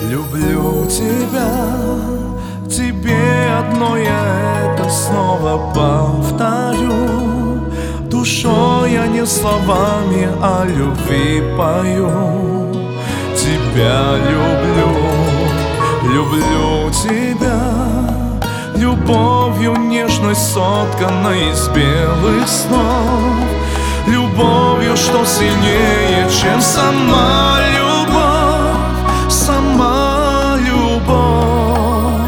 Люблю тебя, тебе одно я это снова повторю. Душой я не словами о любви пою. Тебя люблю тебя, любовью нежной сотканной из белых снов, любовью, что сильнее, чем сама любовь, сама любовь.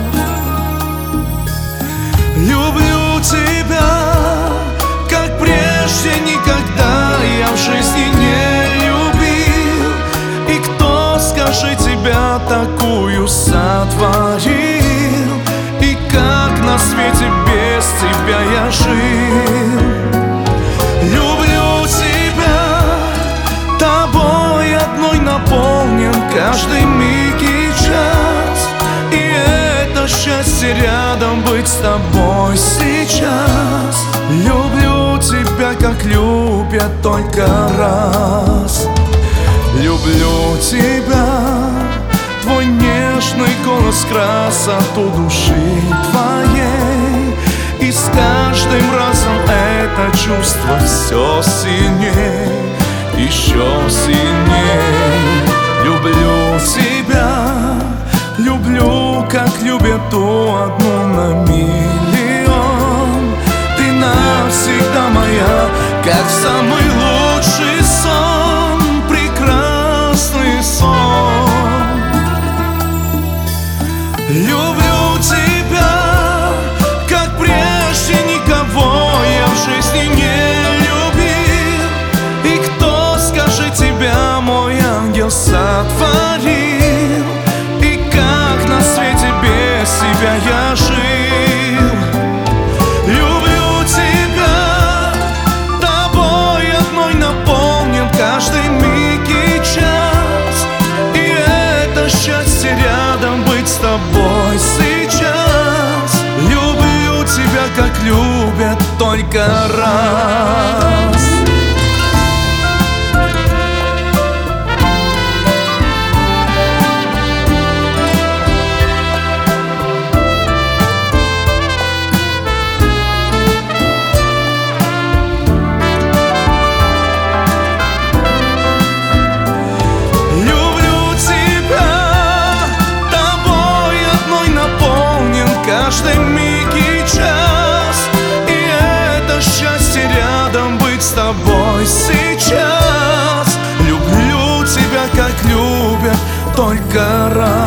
Люблю тебя, как прежде никогда я в жизни не любил. И кто, скажи, тебя такую сотворил? И как на свете без тебя я жил? Люблю тебя, тобой одной наполнен каждый миг и час. И это счастье рядом быть с тобой сейчас. Люблю тебя, как любят только раз. Люблю тебя, твой нежный голос, красоту души твоей. И с каждым разом это чувство все сильней, еще сильней. Люблю тебя, люблю, как любят ту одну на миллион. Ты навсегда моя, как самый лучший сон, прекрасный сон. Люблю тебя, как прежде никого я в жизни не любил. И кто, скажи, тебя мой ангел сотворил? И как на свете без тебя я жил? Люблю тебя, тобой одной наполнен каждый миг и час. И это счастье рядом быть с тобой сейчас. Люблю тебя, как любят только раз. Каждый миг и час. И это счастье рядом быть с тобой сейчас. Люблю тебя, как любят только раз.